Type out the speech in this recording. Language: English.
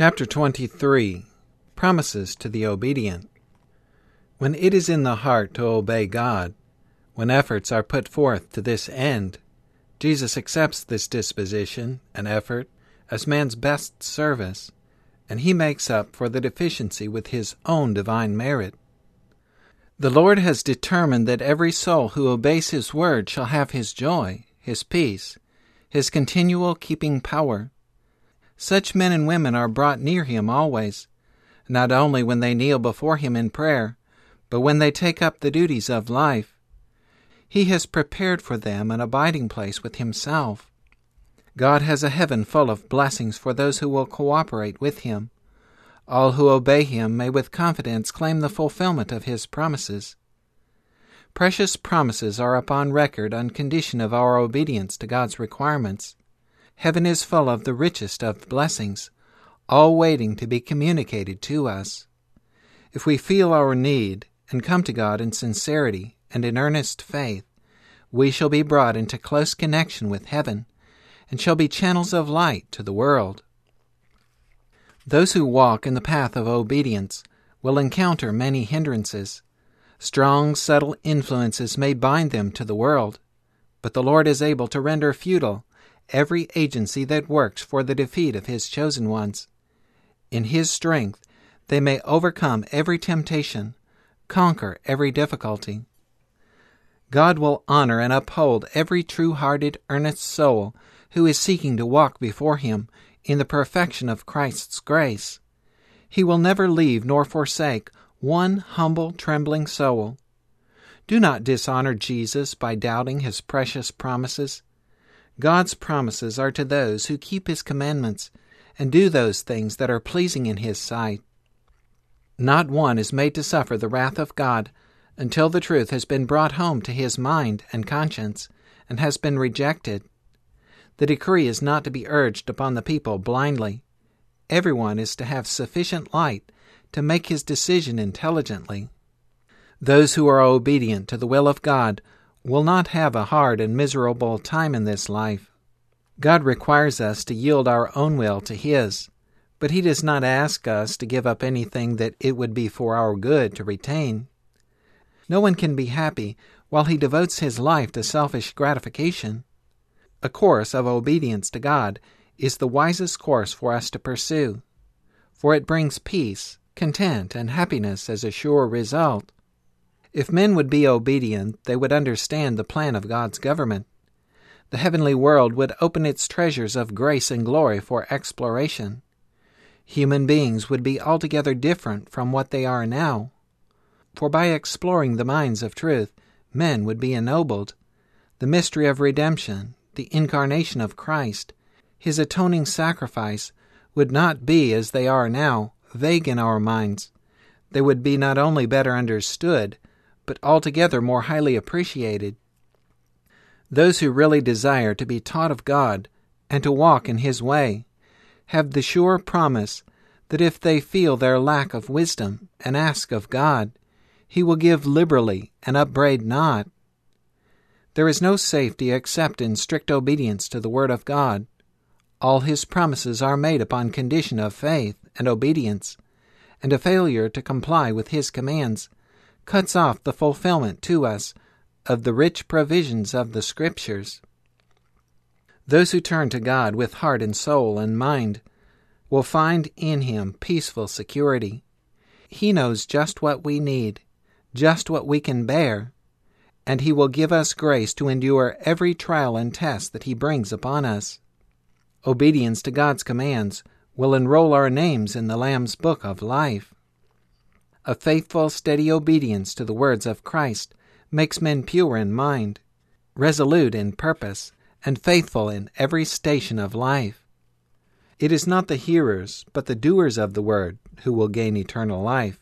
Chapter 23. Promises to the Obedient. When it is in the heart to obey God, when efforts are put forth to this end, Jesus accepts this disposition and effort as man's best service, and he makes up for the deficiency with his own divine merit. The Lord has determined that every soul who obeys his word shall have his joy, his peace, his continual keeping power. Such men and women are brought near him always, not only when they kneel before him in prayer, but when they take up the duties of life. He has prepared for them an abiding place with himself. God has a heaven full of blessings for those who will cooperate with him. All who obey him may with confidence claim the fulfillment of his promises. Precious promises are upon record on condition of our obedience to God's requirements. Heaven is full of the richest of blessings, all waiting to be communicated to us. If we feel our need and come to God in sincerity and in earnest faith, we shall be brought into close connection with heaven and shall be channels of light to the world. Those who walk in the path of obedience will encounter many hindrances. Strong, subtle influences may bind them to the world, but the Lord is able to render futile every agency that works for the defeat of his chosen ones. In his strength, they may overcome every temptation, conquer every difficulty. God will honor and uphold every true-hearted, earnest soul who is seeking to walk before him in the perfection of Christ's grace. He will never leave nor forsake one humble, trembling soul. Do not dishonor Jesus by doubting his precious promises. God's promises are to those who keep his commandments and do those things that are pleasing in his sight. Not one is made to suffer the wrath of God until the truth has been brought home to his mind and conscience and has been rejected. The decree is not to be urged upon the people blindly. Everyone is to have sufficient light to make his decision intelligently. Those who are obedient to the will of God will not have a hard and miserable time in this life. God requires us to yield our own will to his, but he does not ask us to give up anything that it would be for our good to retain. No one can be happy while he devotes his life to selfish gratification. A course of obedience to God is the wisest course for us to pursue, for it brings peace, content, and happiness as a sure result. If men would be obedient, they would understand the plan of God's government. The heavenly world would open its treasures of grace and glory for exploration. Human beings would be altogether different from what they are now. For by exploring the mines of truth, men would be ennobled. The mystery of redemption, the incarnation of Christ, his atoning sacrifice, would not be as they are now, vague in our minds. They would be not only better understood, but altogether more highly appreciated. Those who really desire to be taught of God and to walk in his way have the sure promise that if they feel their lack of wisdom and ask of God, he will give liberally and upbraid not. There is no safety except in strict obedience to the word of God. All his promises are made upon condition of faith and obedience, and a failure to comply with his commands cuts off the fulfillment to us of the rich provisions of the Scriptures. Those who turn to God with heart and soul and mind will find in him peaceful security. He knows just what we need, just what we can bear, and he will give us grace to endure every trial and test that he brings upon us. Obedience to God's commands will enroll our names in the Lamb's book of life. A faithful, steady obedience to the words of Christ makes men pure in mind, resolute in purpose, and faithful in every station of life. It is not the hearers, but the doers of the word who will gain eternal life.